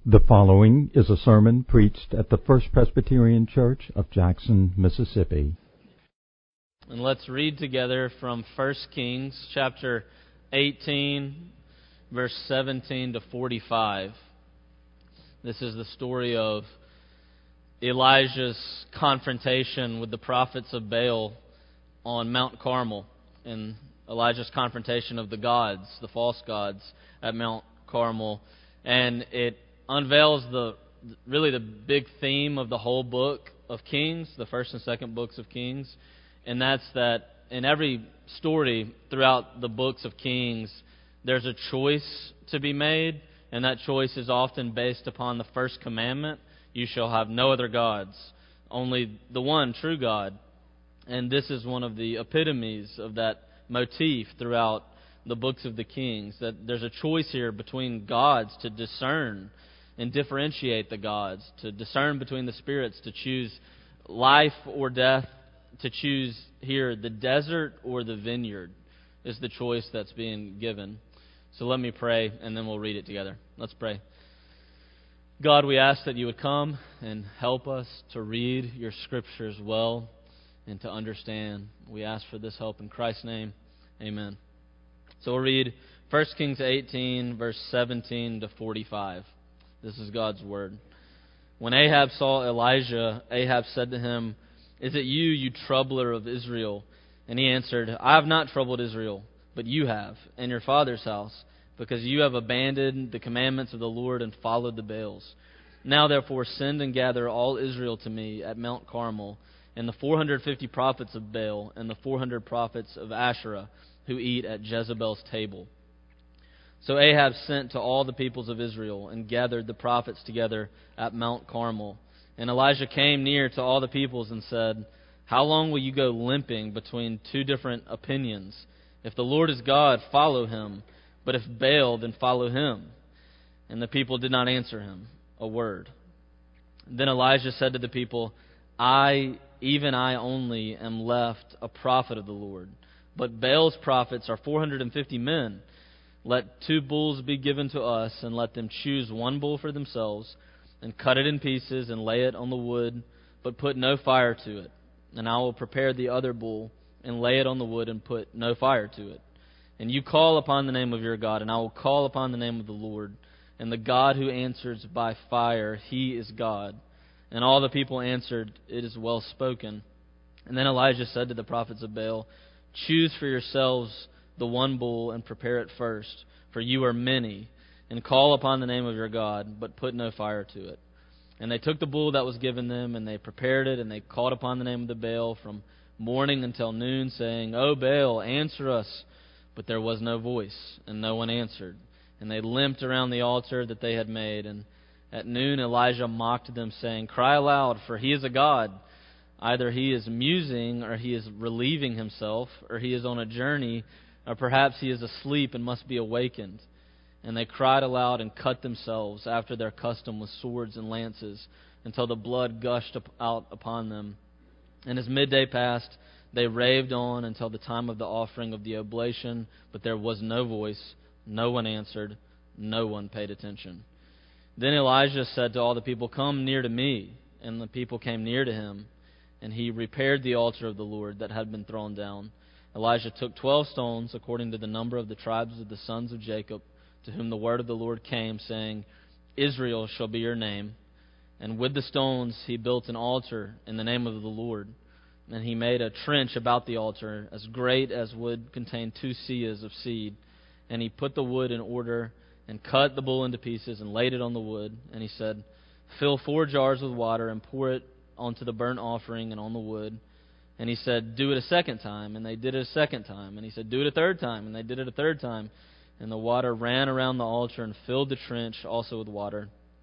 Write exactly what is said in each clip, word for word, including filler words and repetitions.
The following is a sermon preached at the First Presbyterian Church of Jackson, Mississippi. And let's read together from First Kings chapter eighteen, verse seventeen to forty-five. This is the story of Elijah's confrontation with the prophets of Baal on Mount Carmel, and Elijah's confrontation of the gods, the false gods, at Mount Carmel. And it unveils the really the big theme of the whole book of Kings, the first and second books of Kings, and that's that in every story throughout the books of Kings, there's a choice to be made, and that choice is often based upon the first commandment: you shall have no other gods, only the one true God. And this is one of the epitomes of that motif throughout the books of the Kings, that there's a choice here between gods, to discern and differentiate the gods, to discern between the spirits, to choose life or death, to choose here the desert or the vineyard is the choice that's being given. So let me pray, and then we'll read it together. Let's pray. God, we ask that you would come and help us to read your scriptures well and to understand. We ask for this help in Christ's name. Amen. So we'll read First Kings eighteen, verse seventeen to forty-five. This is God's word. When Ahab saw Elijah, Ahab said to him, "Is it you, you troubler of Israel?" And he answered, "I have not troubled Israel, but you have, and your father's house, because you have abandoned the commandments of the Lord and followed the Baals. Now therefore send and gather all Israel to me at Mount Carmel, and the four hundred fifty prophets of Baal, and the four hundred prophets of Asherah, who eat at Jezebel's table." So Ahab sent to all the peoples of Israel and gathered the prophets together at Mount Carmel. And Elijah came near to all the peoples and said, "How long will you go limping between two different opinions? If the Lord is God, follow him. But if Baal, then follow him." And the people did not answer him a word. Then Elijah said to the people, "I, even I only, am left a prophet of the Lord. But Baal's prophets are four hundred fifty men. Let two bulls be given to us, and let them choose one bull for themselves, and cut it in pieces, and lay it on the wood, but put no fire to it. And I will prepare the other bull, and lay it on the wood, and put no fire to it. And you call upon the name of your God, and I will call upon the name of the Lord. And the God who answers by fire, he is God." And all the people answered, "It is well spoken." And then Elijah said to the prophets of Baal, "Choose for yourselves the one bull and prepare it first, for you are many, and call upon the name of your God, but put no fire to it." And they took the bull that was given them, and they prepared it, and they called upon the name of the Baal from morning until noon, saying, "O Baal, answer us." But there was no voice, and no one answered. And they limped around the altar that they had made. And at noon Elijah mocked them, saying, "Cry aloud, for he is a god. Either he is musing, or he is relieving himself, or he is on a journey, or perhaps he is asleep and must be awakened." And they cried aloud and cut themselves after their custom with swords and lances, until the blood gushed out upon them. And as midday passed, they raved on until the time of the offering of the oblation, but there was no voice, no one answered, no one paid attention. Then Elijah said to all the people, "Come near to me." And the people came near to him, and he repaired the altar of the Lord that had been thrown down. Elijah took twelve stones, according to the number of the tribes of the sons of Jacob, to whom the word of the Lord came, saying, "Israel shall be your name." And with the stones he built an altar in the name of the Lord. And he made a trench about the altar, as great as would contain two seahs of seed. And he put the wood in order, and cut the bull into pieces, and laid it on the wood. And he said, "Fill four jars with water, and pour it onto the burnt offering and on the wood." And he said, "Do it a second time." And they did it a second time. And he said, "Do it a third time." And they did it a third time. And the water ran around the altar and filled the trench also with water.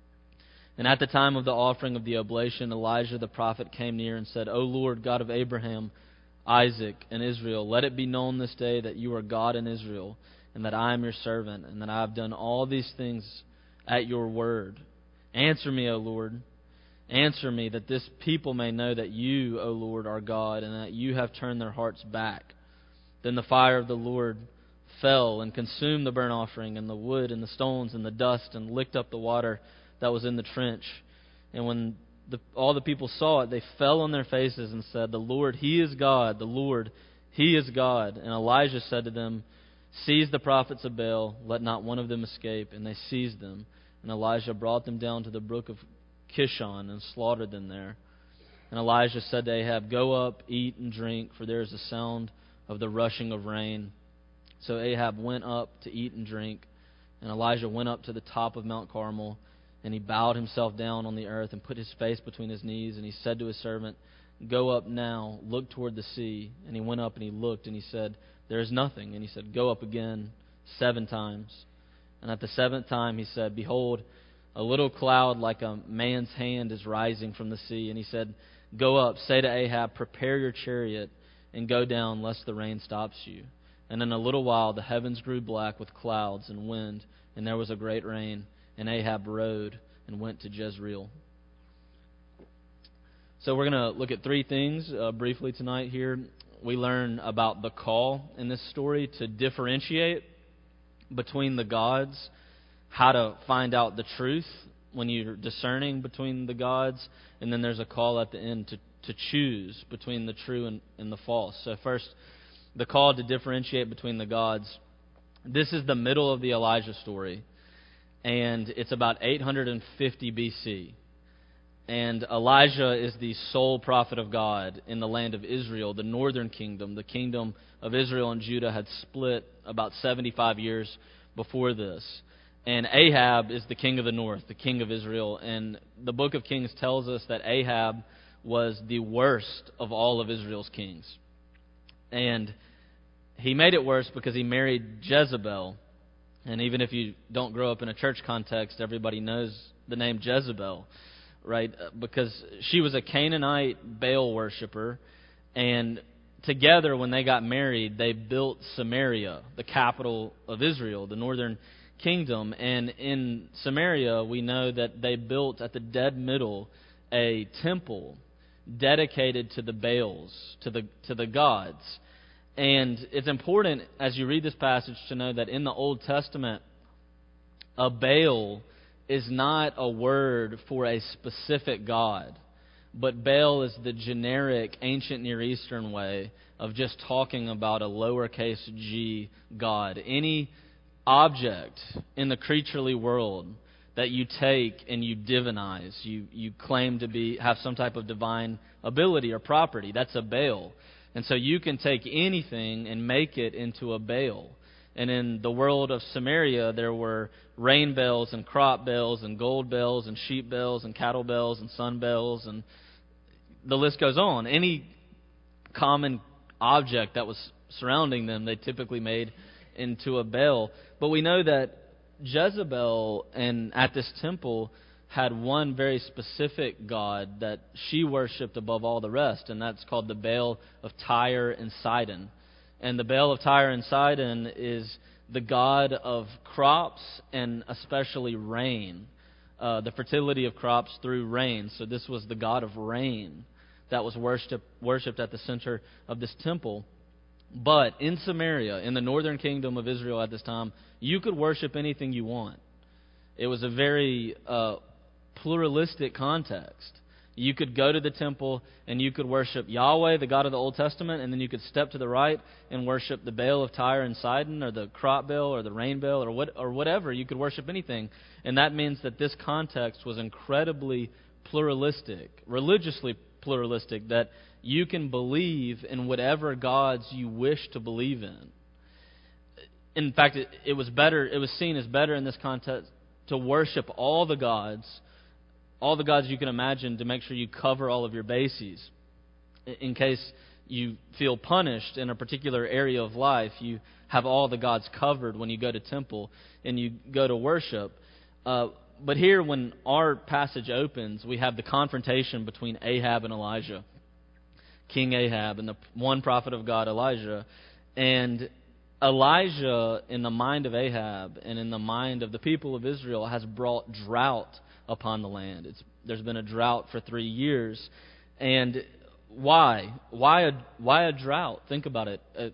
And at the time of the offering of the oblation, Elijah the prophet came near and said, "O Lord, God of Abraham, Isaac, and Israel, let it be known this day that you are God in Israel, and that I am your servant, and that I have done all these things at your word. Answer me, O Lord. Answer me, that this people may know that you, O Lord, are God, and that you have turned their hearts back." Then the fire of the Lord fell and consumed the burnt offering and the wood and the stones and the dust, and licked up the water that was in the trench. And when the, all the people saw it, they fell on their faces and said, "The Lord, He is God. The Lord, He is God." And Elijah said to them, "Seize the prophets of Baal, let not one of them escape." And they seized them. And Elijah brought them down to the brook of Kishon and slaughtered them there. And Elijah said to Ahab, "Go up, eat and drink, for there is a sound of the rushing of rain." So Ahab went up to eat and drink. And Elijah went up to the top of Mount Carmel, and he bowed himself down on the earth and put his face between his knees. And he said to his servant, "Go up now, look toward the sea." And he went up and he looked, and he said, "There is nothing." And he said, "Go up again seven times." And at the seventh time he said, "Behold, a little cloud like a man's hand is rising from the sea." And he said, "Go up, say to Ahab, prepare your chariot, and go down, lest the rain stops you." And in a little while the heavens grew black with clouds and wind, and there was a great rain. And Ahab rode and went to Jezreel. So we're going to look at three things uh, briefly tonight here. We learn about the call in this story to differentiate between the gods, how to find out the truth when you're discerning between the gods, and then there's a call at the end to, to choose between the true and, and the false. So first, the call to differentiate between the gods. This is the middle of the Elijah story, and it's about eight hundred fifty B C. And Elijah is the sole prophet of God in the land of Israel, the northern kingdom. The kingdom of Israel and Judah had split about seventy-five years before this. And Ahab is the king of the north, the king of Israel. And the book of Kings tells us that Ahab was the worst of all of Israel's kings. And he made it worse because he married Jezebel. And even if you don't grow up in a church context, everybody knows the name Jezebel, right? Because she was a Canaanite Baal worshiper. And together, when they got married, they built Samaria, the capital of Israel, the northern kingdom. And in Samaria, we know that they built at the dead middle a temple dedicated to the Baals, to the to the gods. And it's important as you read this passage to know that in the Old Testament, a Baal is not a word for a specific god, but Baal is the generic ancient Near Eastern way of just talking about a lowercase g god. Any object in the creaturely world that you take and you divinize, you, you claim to be have some type of divine ability or property, that's a Baal. And so you can take anything and make it into a Baal. And in the world of Samaria, there were rain bells and crop bells and gold bells and sheep bells and cattle bells and sun bells, and the list goes on. Any common object that was surrounding them, they typically made into a Baal. But we know that Jezebel and at this temple had one very specific god that she worshipped above all the rest, and that's called the Baal of Tyre and Sidon. And the Baal of Tyre and Sidon is the god of crops and especially rain, uh, the fertility of crops through rain. So this was the god of rain that was worshipped, worshipped at the center of this temple. But in Samaria, in the northern kingdom of Israel at this time, you could worship anything you want. It was a very uh, pluralistic context. You could go to the temple and you could worship Yahweh, the God of the Old Testament, and then you could step to the right and worship the Baal of Tyre and Sidon, or the crop Baal, or the rain Baal, or what, or whatever. You could worship anything, and that means that this context was incredibly pluralistic, religiously pluralistic, that you can believe in whatever gods you wish to believe in. In fact, it, it was better. It was seen as better in this context to worship all the gods, all the gods you can imagine, to make sure you cover all of your bases. In case you feel punished in a particular area of life, you have all the gods covered when you go to temple and you go to worship. Uh, but here, when our passage opens, we have the confrontation between Ahab and Elijah, King Ahab, and the one prophet of God, Elijah. And Elijah, in the mind of Ahab and in the mind of the people of Israel, has brought drought upon the land. It's, there's been a drought for three years. And why? Why a, why a drought? Think about it. Uh,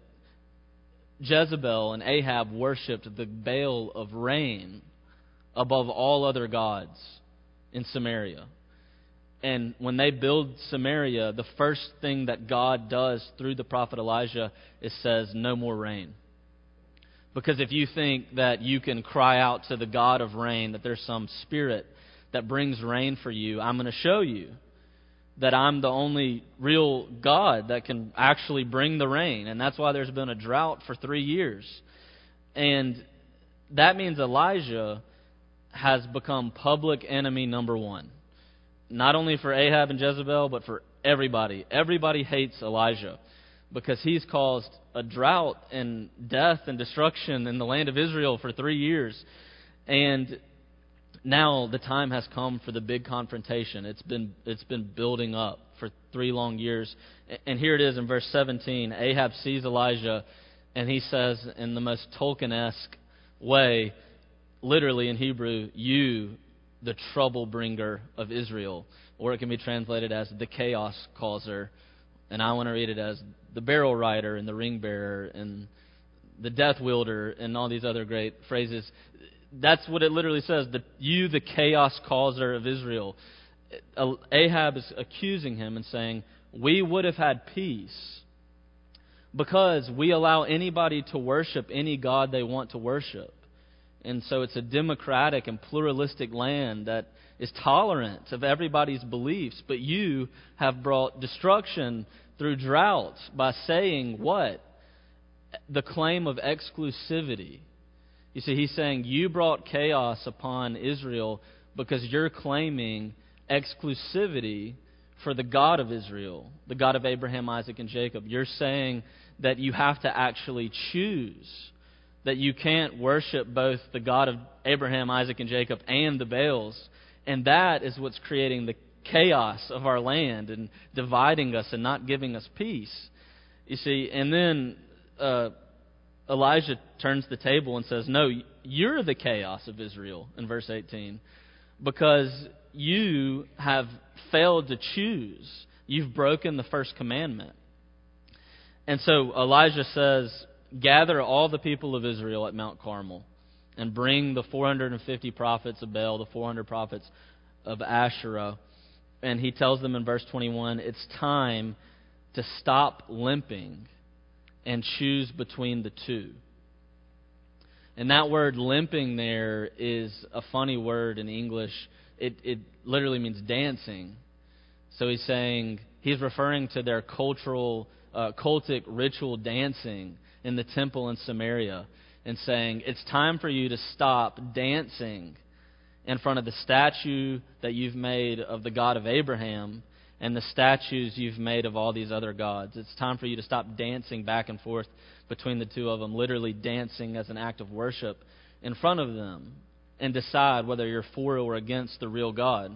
Jezebel and Ahab worshipped the Baal of rain above all other gods in Samaria. And when they build Samaria, the first thing that God does through the prophet Elijah is says, no more rain. Because if you think that you can cry out to the God of rain, that there's some spirit that brings rain for you, I'm going to show you that I'm the only real God that can actually bring the rain. And that's why there's been a drought for three years. And that means Elijah has become public enemy number one. Not only for Ahab and Jezebel, but for everybody. Everybody hates Elijah because he's caused a drought and death and destruction in the land of Israel for three years. And now the time has come for the big confrontation. It's been it's been building up for three long years. And here it is in verse seventeen. Ahab sees Elijah, and he says in the most Tolkien-esque way, literally in Hebrew, you, the trouble bringer of Israel. Or it can be translated as the chaos causer. And I want to read it as the barrel rider and the ring bearer and the death wielder and all these other great phrases. That's what it literally says. The, you, the chaos causer of Israel. Ahab is accusing him and saying, we would have had peace because we allow anybody to worship any god they want to worship. And so it's a democratic and pluralistic land that is tolerant of everybody's beliefs. But you have brought destruction through droughts by saying what? The claim of exclusivity. You see, he's saying you brought chaos upon Israel because you're claiming exclusivity for the God of Israel, the God of Abraham, Isaac, and Jacob. You're saying that you have to actually choose, that you can't worship both the God of Abraham, Isaac, and Jacob and the Baals. And that is what's creating the chaos of our land and dividing us and not giving us peace. You see, and then uh, Elijah turns the table and says, no, you're the chaos of Israel in verse eighteen because you have failed to choose. You've broken the first commandment. And so Elijah says, gather all the people of Israel at Mount Carmel and bring the four hundred fifty prophets of Baal, the four hundred prophets of Asherah. And he tells them in verse twenty-one, it's time to stop limping and choose between the two. And that word limping there is a funny word in English. It, it literally means dancing. So he's saying, he's referring to their cultural, uh, cultic ritual dancing in the temple in Samaria and saying, it's time for you to stop dancing in front of the statue that you've made of the God of Abraham and the statues you've made of all these other gods. It's time for you to stop dancing back and forth between the two of them, literally dancing as an act of worship in front of them, and decide whether you're for or against the real God.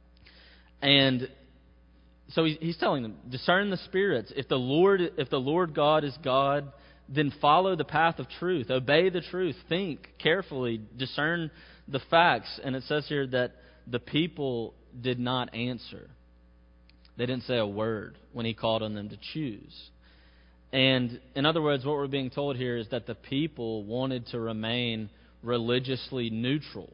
And so he's telling them, discern the spirits. If the Lord, if the Lord God is God, then follow the path of truth. Obey the truth. Think carefully. Discern the facts. And it says here that the people did not answer. They didn't say a word when he called on them to choose. And in other words, what we're being told here is that the people wanted to remain religiously neutral.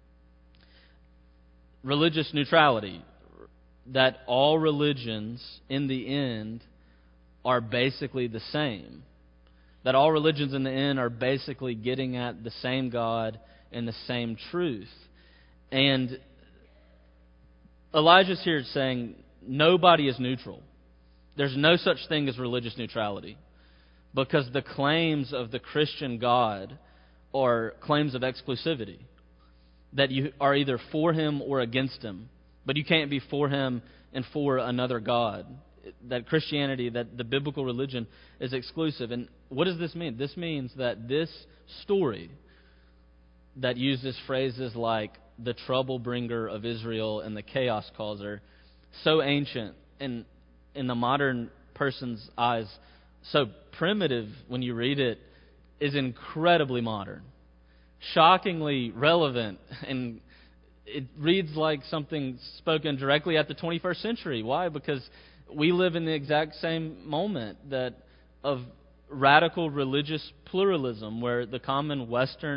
Religious neutrality. That all religions, in the end, are basically the same. That all religions in the end are basically getting at the same God and the same truth. And Elijah's here saying nobody is neutral. There's no such thing as religious neutrality. Because the claims of the Christian God are claims of exclusivity. That you are either for Him or against Him. But you can't be for Him and for another God. That Christianity, that the biblical religion is exclusive. And what does this mean? This means that this story that uses phrases like the trouble bringer of Israel and the chaos causer, so ancient and in the modern person's eyes, so primitive when you read it, is incredibly modern. Shockingly relevant, and it reads like something spoken directly at the twenty-first century. Why? Because we live in the exact same moment that of radical religious pluralism, where the common Western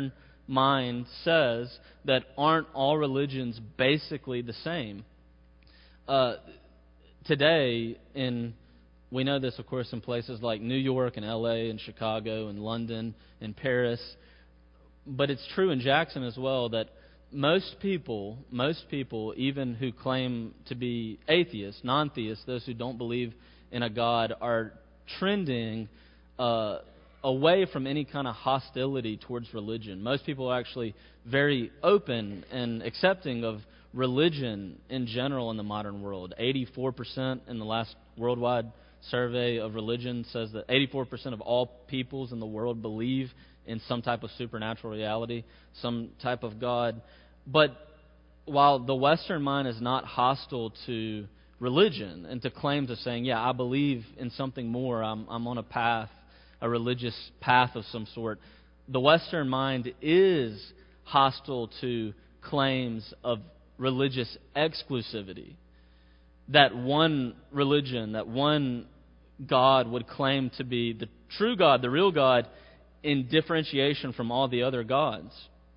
mind says that aren't all religions basically the same? Uh, today, in we know this, of course, in places like New York and L A and Chicago and London and Paris, but it's true in Jackson as well that most people, most people, even who claim to be atheists, non-theists, those who don't believe in a God, are trending uh, away from any kind of hostility towards religion. Most people are actually very open and accepting of religion in general in the modern world. eighty-four percent in the last worldwide survey of religion says that eighty-four percent of all peoples in the world believe in some type of supernatural reality, some type of God. But while the Western mind is not hostile to religion and to claims of saying, yeah, I believe in something more, I'm, I'm on a path, a religious path of some sort, the Western mind is hostile to claims of religious exclusivity. That one religion, that one God would claim to be the true God, the real God, in differentiation from all the other gods.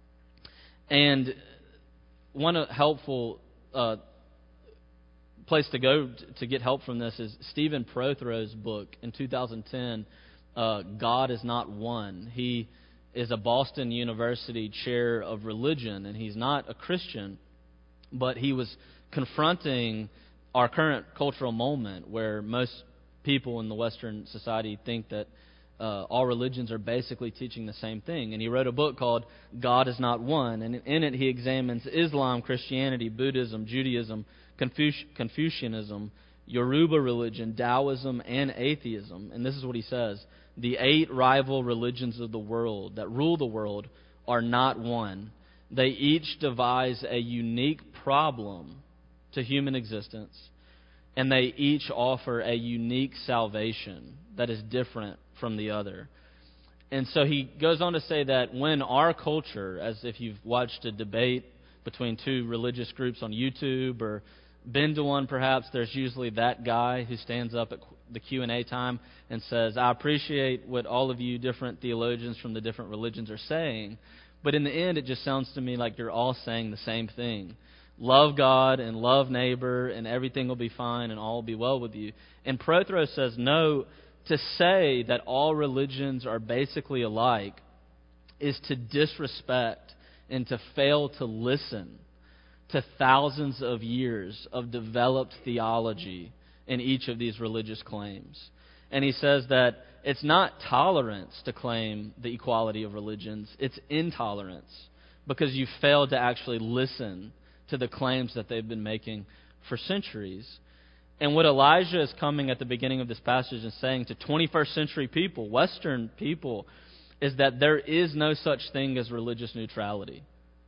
And one helpful uh, place to go to get help from this is Stephen Prothrow's book in two thousand ten, uh, God is Not One. He is a Boston University chair of religion, and he's not a Christian, but he was confronting our current cultural moment where most people in the Western society think that uh, all religions are basically teaching the same thing. And he wrote a book called God is Not One, and in it he examines Islam, Christianity, Buddhism, Judaism, Confuci- Confucianism, Yoruba religion, Taoism, and atheism. And this is what he says: the eight rival religions of the world that rule the world are not one. They each devise a unique problem to human existence, and they each offer a unique salvation that is different from the other. And so he goes on to say that when our culture, as if you've watched a debate between two religious groups on YouTube or been to one perhaps, there's usually that guy who stands up at the Q and A time and says, I appreciate what all of you different theologians from the different religions are saying, but in the end it just sounds to me like you're all saying the same thing. Love God and love neighbor and everything will be fine and all will be well with you. And Prothero says, no, to say that all religions are basically alike is to disrespect and to fail to listen to thousands of years of developed theology in each of these religious claims. And he says that it's not tolerance to claim the equality of religions, it's intolerance, because you failed to actually listen to the claims that they've been making for centuries. And what Elijah is coming at the beginning of this passage and saying to twenty-first century people, Western people, is that there is no such thing as religious neutrality.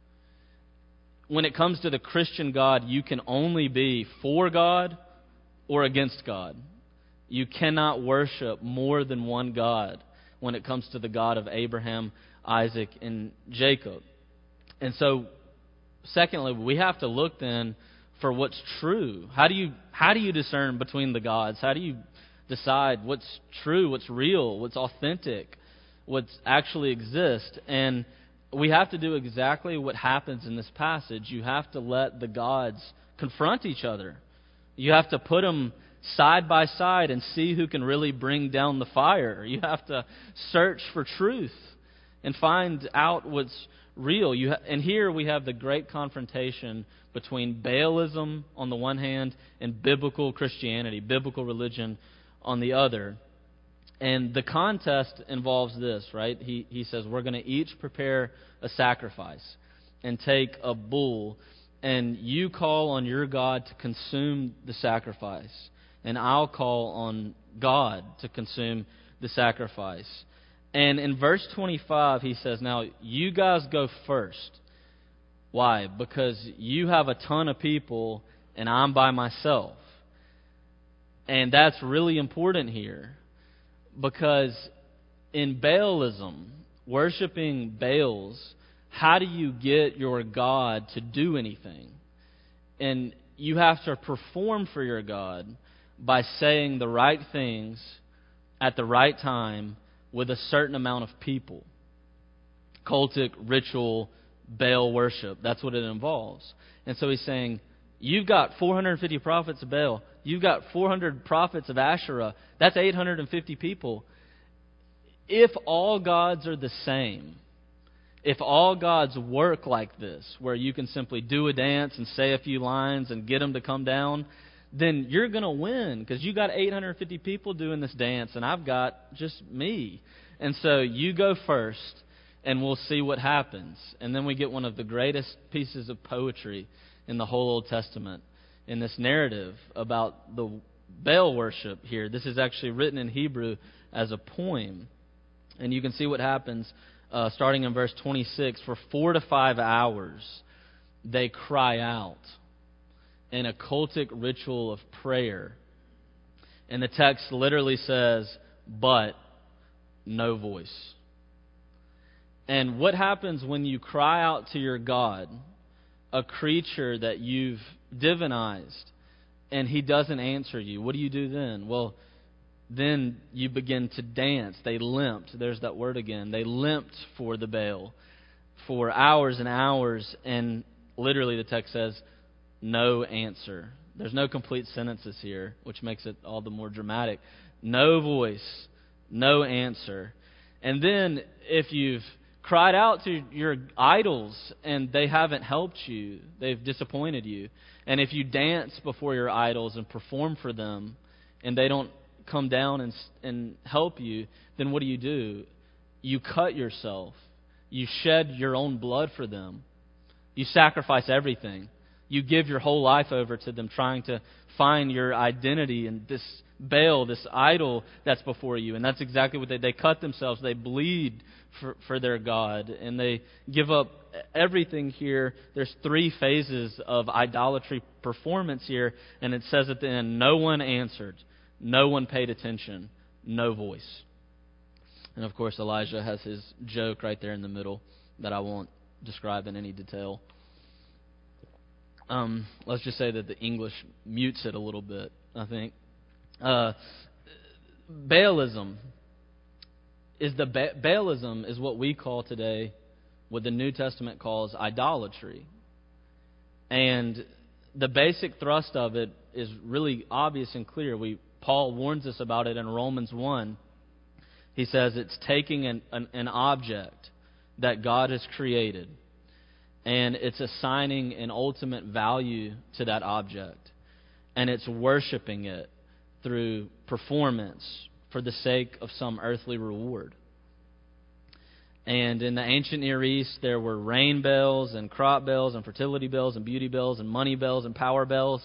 When it comes to the Christian God, you can only be for God or against God. You cannot worship more than one God when it comes to the God of Abraham, Isaac, and Jacob. And so, secondly, we have to look then for what's true. How do you how do you discern between the gods? How do you decide what's true, what's real, what's authentic, what's actually exists? And we have to do exactly what happens in this passage. You have to let the gods confront each other. You have to put them side by side and see who can really bring down the fire. You have to search for truth and find out what's real. You ha- and here we have the great confrontation between Baalism on the one hand and biblical Christianity, biblical religion on the other. And the contest involves this, right? He he says, we're going to each prepare a sacrifice and take a bull, and you call on your God to consume the sacrifice, and I'll call on God to consume the sacrifice. And in verse twenty-five, he says, now, you guys go first. Why? Because you have a ton of people, and I'm by myself. And that's really important here. Because in Baalism, worshiping Baals, how do you get your God to do anything? And you have to perform for your God by saying the right things at the right time with a certain amount of people. cultic, ritual, Baal worship. That's what it involves. And so he's saying, you've got four hundred fifty prophets of Baal. You've got four hundred prophets of Asherah. That's eight hundred fifty people. If all gods are the same, if all gods work like this, where you can simply do a dance and say a few lines and get them to come down, then you're going to win, because you got eight hundred fifty people doing this dance and I've got just me. And so you go first and we'll see what happens. And then we get one of the greatest pieces of poetry in the whole Old Testament in this narrative about the Baal worship here. This is actually written in Hebrew as a poem. And you can see what happens uh, starting in verse twenty-six. For four to five hours they cry out in a cultic ritual of prayer. And the text literally says, but no voice. And what happens when you cry out to your God, a creature that you've divinized, and he doesn't answer you? What do you do then? Well, then you begin to dance. They limped. There's that word again. They limped for the Baal for hours and hours, and literally the text says, no answer. There's no complete sentences here, which makes it all the more dramatic. No voice, no answer. And then if you've cried out to your idols and they haven't helped you, they've disappointed you, and if you dance before your idols and perform for them and they don't come down and, and help you, then what do you do? You cut yourself. You shed your own blood for them. You sacrifice everything. You give your whole life over to them, trying to find your identity in this Baal, this idol that's before you. And that's exactly what they they cut themselves. They bleed for, for their God, and they give up everything here. There's three phases of idolatry performance here, and it says at the end, no one answered, no one paid attention, no voice. And of course, Elijah has his joke right there in the middle that I won't describe in any detail. Um, let's just say that the English mutes it a little bit, I think. Uh, Baalism is the ba- Baalism is what we call today, what the New Testament calls idolatry. And the basic thrust of it is really obvious and clear. We Paul warns us about it in Romans one. He says it's taking an, an, an object that God has created, and it's assigning an ultimate value to that object, and it's worshiping it through performance for the sake of some earthly reward. And in the ancient Near East, there were rain bells and crop bells and fertility bells and beauty bells and money bells and power bells.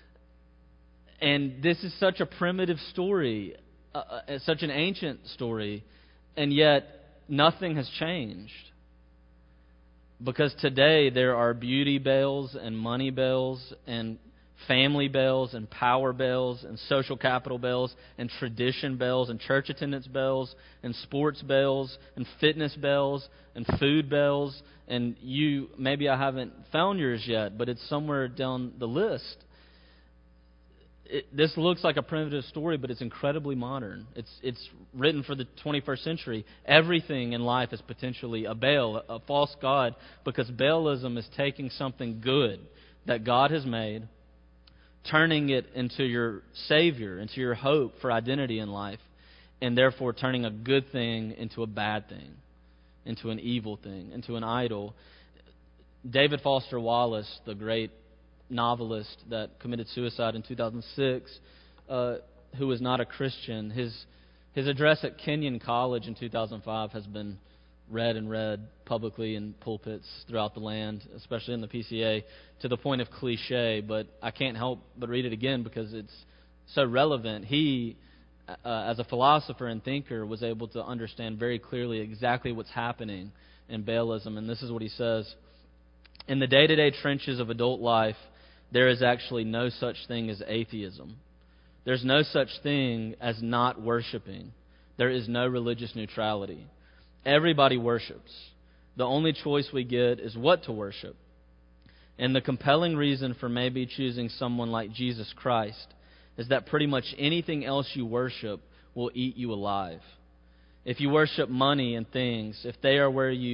And this is such a primitive story, uh, such an ancient story, and yet nothing has changed. Because today there are beauty bells and money bells and family bells and power bells and social capital bells and tradition bells and church attendance bells and sports bells and fitness bells and food bells. And you, maybe I haven't found yours yet, but it's somewhere down the list. It, this looks like a primitive story, but it's incredibly modern. It's it's written for the twenty-first century. Everything in life is potentially a Baal, a false god, because Baalism is taking something good that God has made, turning it into your Savior, into your hope for identity in life, and therefore turning a good thing into a bad thing, into an evil thing, into an idol. David Foster Wallace, the great novelist that committed suicide in two thousand six, uh, who was not a Christian, his his address at Kenyon College in two thousand five has been read and read publicly in pulpits throughout the land, especially in the P C A, to the point of cliche, but I can't help but read it again because it's so relevant. He, uh, as a philosopher and thinker, was able to understand very clearly exactly what's happening in Baalism, and this is what he says. In the day-to-day trenches of adult life, there is actually no such thing as atheism. There's no such thing as not worshiping. There is no religious neutrality. Everybody worships. The only choice we get is what to worship. And the compelling reason for maybe choosing someone like Jesus Christ is that pretty much anything else you worship will eat you alive. If you worship money and things, if they are where you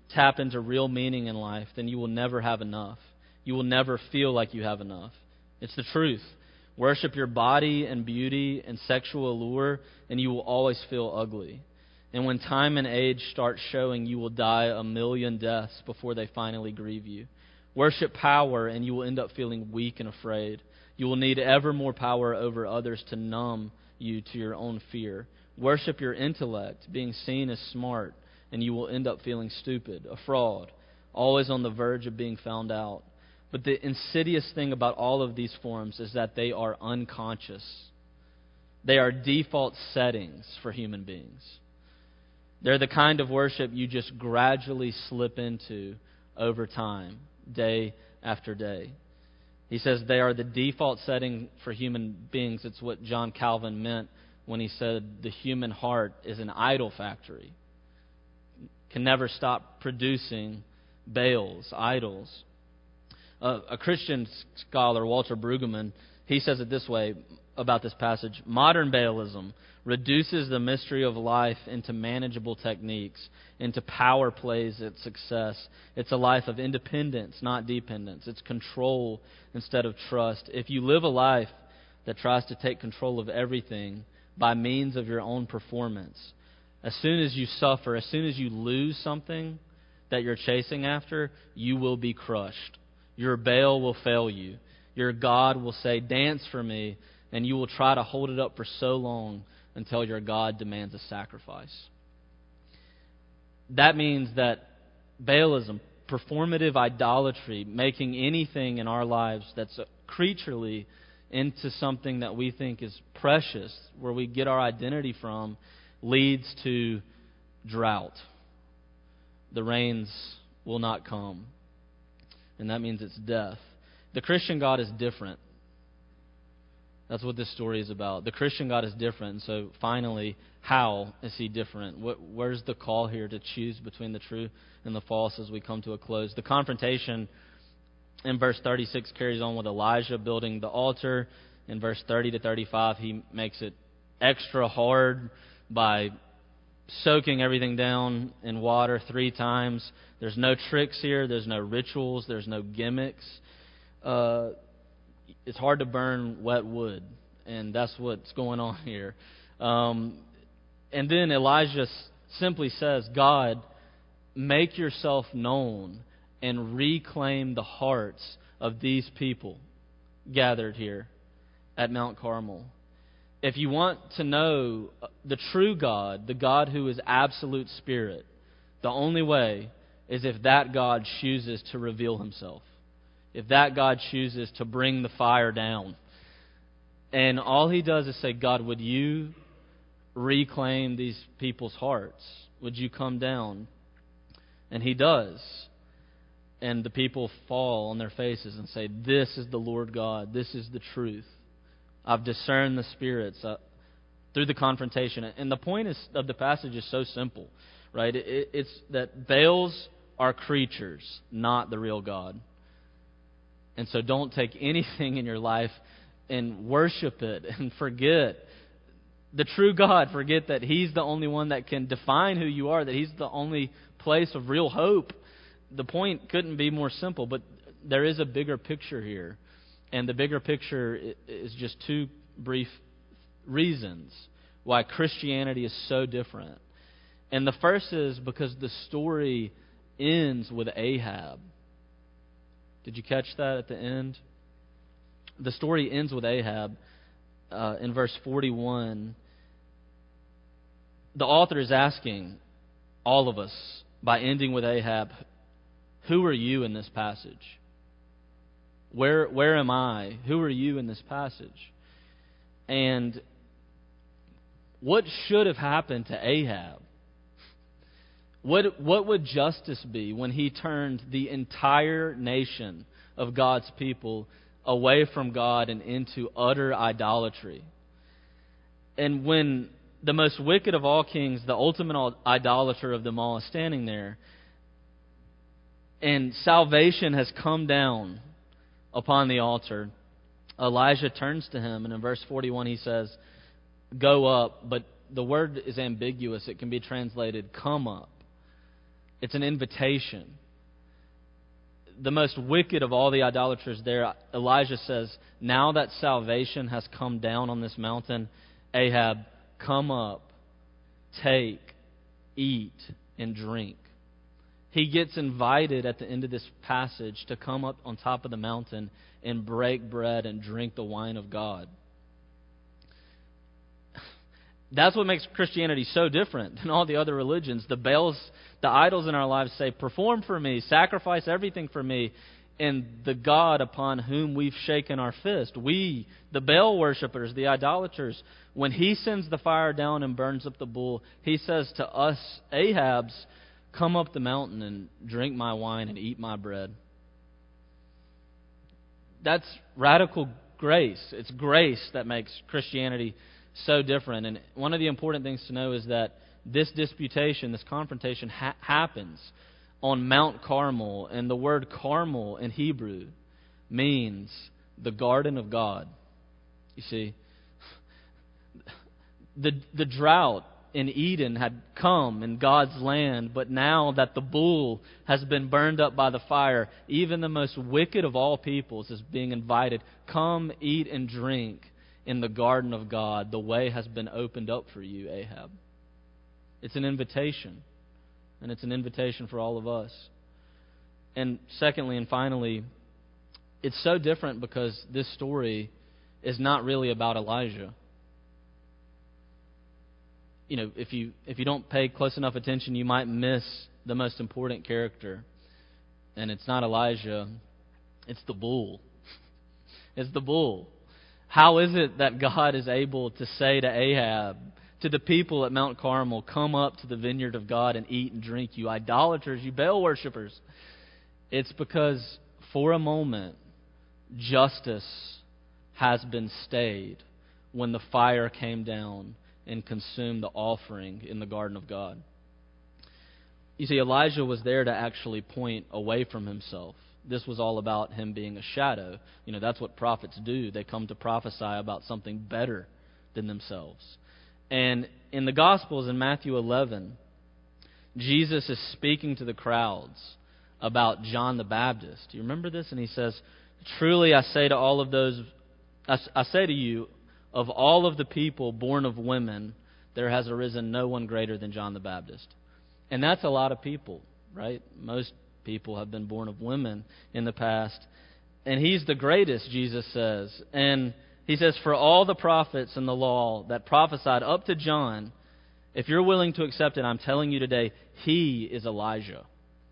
tap into real meaning in life, then you will never have enough. You will never feel like you have enough. It's the truth. Worship your body and beauty and sexual allure, and you will always feel ugly. And when time and age start showing, you will die a million deaths before they finally grieve you. Worship power, and you will end up feeling weak and afraid. You will need ever more power over others to numb you to your own fear. Worship your intellect, being seen as smart, and you will end up feeling stupid, a fraud, always on the verge of being found out. But the insidious thing about all of these forms is that they are unconscious. They are default settings for human beings. They're the kind of worship you just gradually slip into over time, day after day. He says they are the default setting for human beings. It's what John Calvin meant when he said the human heart is an idol factory. Can never stop producing Baals, idols. Uh, a Christian scholar, Walter Brueggemann, he says it this way about this passage. Modern Baalism reduces the mystery of life into manageable techniques, into power plays at success. It's a life of independence, not dependence. It's control instead of trust. If you live a life that tries to take control of everything by means of your own performance, as soon as you suffer, as soon as you lose something that you're chasing after, you will be crushed. Your Baal will fail you. Your God will say, "Dance for me," and you will try to hold it up for so long until your God demands a sacrifice. That means that Baalism, performative idolatry, making anything in our lives that's creaturely into something that we think is precious, where we get our identity from, leads to drought. The rains will not come. And that means it's death. The Christian God is different. That's what this story is about. The Christian God is different. And so finally, how is He different? What, where's the call here to choose between the true and the false as we come to a close? The confrontation in verse thirty-six carries on with Elijah building the altar. In verse thirty to thirty-five, he makes it extra hard by soaking everything down in water three times. There's no tricks here. There's no rituals. There's no gimmicks. Uh, it's hard to burn wet wood, and that's what's going on here. Um, and then Elijah simply says, God, make yourself known and reclaim the hearts of these people gathered here at Mount Carmel. If you want to know the true God, the God who is absolute spirit, the only way is if that God chooses to reveal Himself. If that God chooses to bring the fire down. And all He does is say, God, would you reclaim these people's hearts? Would you come down? And He does. And the people fall on their faces and say, this is the Lord God. This is the truth. I've discerned the spirits uh, through the confrontation. And the point is, of the passage is so simple, right? It, it's that Baals are creatures, not the real God. And so don't take anything in your life and worship it and forget the true God. Forget that He's the only one that can define who you are, that He's the only place of real hope. The point couldn't be more simple, but there is a bigger picture here. And the bigger picture is just two brief reasons why Christianity is so different. And the first is because the story ends with Ahab. Did you catch that at the end? The story ends with Ahab uh, in verse forty-one. The author is asking all of us, by ending with Ahab, who are you in this passage? Where where am I? Who are you in this passage? And what should have happened to Ahab? What what would justice be when he turned the entire nation of God's people away from God and into utter idolatry? And when the most wicked of all kings, the ultimate idolater of them all, is standing there, and salvation has come down upon the altar, Elijah turns to him, and in verse forty-one he says, "Go up," but the word is ambiguous. It can be translated, "come up." It's an invitation. The most wicked of all the idolaters there, Elijah says, now that salvation has come down on this mountain, Ahab, come up, take, eat, and drink. He gets invited at the end of this passage to come up on top of the mountain and break bread and drink the wine of God. That's what makes Christianity so different than all the other religions. The Baals, the idols in our lives say, perform for me, sacrifice everything for me. And the God upon whom we've shaken our fist, we, the Baal worshipers, the idolaters, when He sends the fire down and burns up the bull, He says to us, Ahabs, come up the mountain and drink my wine and eat my bread. That's radical grace. It's grace that makes Christianity so different. And one of the important things to know is that this disputation, this confrontation ha- happens on Mount Carmel. And the word Carmel in Hebrew means the garden of God. You see, the the drought in Eden had come in God's land, but now that the bull has been burned up by the fire, even the most wicked of all peoples is being invited, come eat and drink in the garden of God. The way has been opened up for you, Ahab. It's an invitation, and it's an invitation for all of us. And secondly and finally, it's so different because this story is not really about Elijah. You know, if you if you don't pay close enough attention, you might miss the most important character. And it's not Elijah, it's the bull. It's the bull. How is it that God is able to say to Ahab, to the people at Mount Carmel, come up to the vineyard of God and eat and drink, you idolaters, you Baal worshippers? It's because for a moment, justice has been stayed when the fire came down and consumed the offering in the garden of God. You see, Elijah was there to actually point away from himself. This was all about him being a shadow. You know, that's what prophets do. They come to prophesy about something better than themselves. And in the Gospels, in Matthew eleven, Jesus is speaking to the crowds about John the Baptist. Do you remember this? And He says, truly I say to all of those, I, I say to you, of all of the people born of women, there has arisen no one greater than John the Baptist. And that's a lot of people, right? Most people have been born of women in the past. And he's the greatest, Jesus says. And He says, for all the prophets in the law that prophesied up to John, if you're willing to accept it, I'm telling you today, he is Elijah.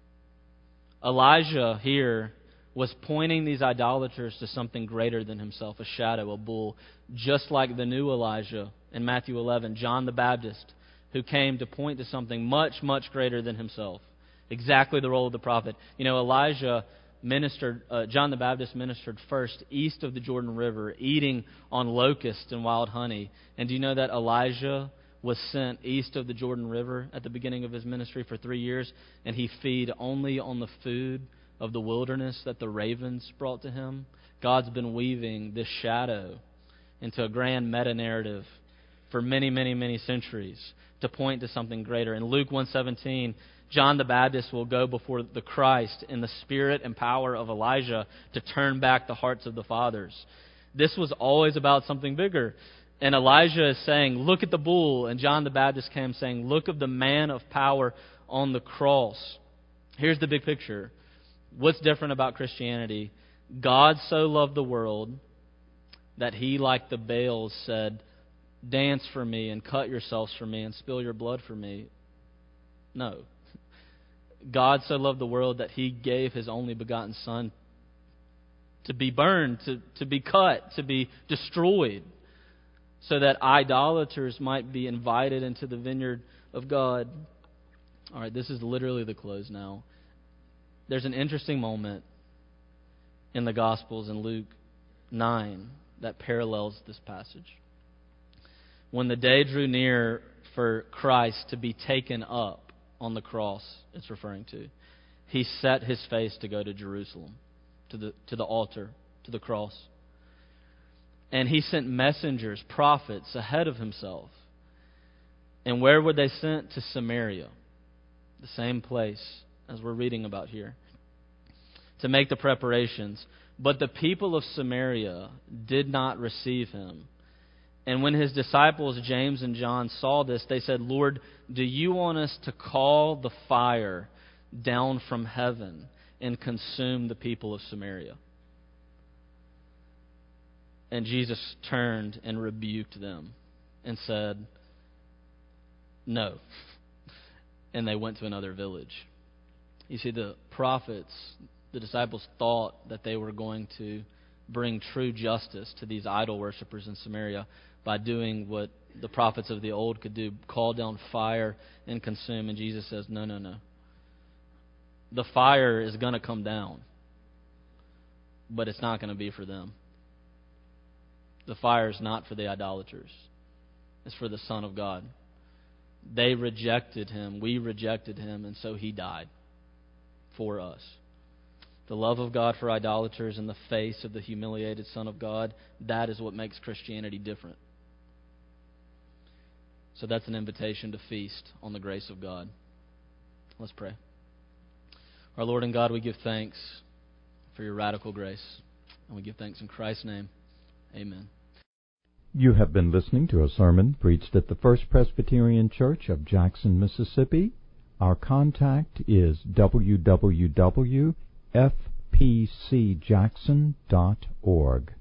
Elijah here was pointing these idolaters to something greater than himself, a shadow, a bull, just like the new Elijah in Matthew eleven, John the Baptist, who came to point to something much, much greater than himself. Exactly the role of the prophet. You know, Elijah ministered, uh, John the Baptist ministered first east of the Jordan River, eating on locusts and wild honey. And do you know that Elijah was sent east of the Jordan River at the beginning of his ministry for three years, and he feed only on the food of the wilderness that the ravens brought to him? God's been weaving this shadow into a grand meta-narrative for many, many, many centuries to point to something greater. In Luke one seventeen, John the Baptist will go before the Christ in the spirit and power of Elijah to turn back the hearts of the fathers. This was always about something bigger. And Elijah is saying, look at the bull. And John the Baptist came saying, look of the man of power on the cross. Here's the big picture. What's different about Christianity? God so loved the world that He, like the Baals, said, dance for me and cut yourselves for me and spill your blood for me. No. God so loved the world that He gave His only begotten Son to be burned, to, to be cut, to be destroyed, so that idolaters might be invited into the vineyard of God. All right, this is literally the close now. There's an interesting moment in the Gospels in Luke nine that parallels this passage. When the day drew near for Christ to be taken up on the cross, it's referring to, He set His face to go to Jerusalem, to the to the altar, to the cross. And He sent messengers, prophets, ahead of Himself. And where were they sent? To Samaria. the same place as we're reading about here, to make the preparations. But the people of Samaria did not receive him. And when his disciples, James and John, saw this, they said, Lord, do you want us to call the fire down from heaven and consume the people of Samaria? And Jesus turned and rebuked them and said, no. And they went to another village. You see, the prophets, the disciples thought that they were going to bring true justice to these idol worshippers in Samaria by doing what the prophets of the old could do, call down fire and consume. And Jesus says, no, no, no. The fire is going to come down, but it's not going to be for them. The fire is not for the idolaters. It's for the Son of God. They rejected him. We rejected him, and so he died for us. The love of God for idolaters in the face of the humiliated Son of God, that is what makes Christianity different. So that's an invitation to feast on the grace of God. Let's pray. Our Lord and God, we give thanks for your radical grace. And we give thanks in Christ's name. Amen. You have been listening to a sermon preached at the First Presbyterian Church of Jackson, Mississippi. Our contact is w w w dot f p c jackson dot org.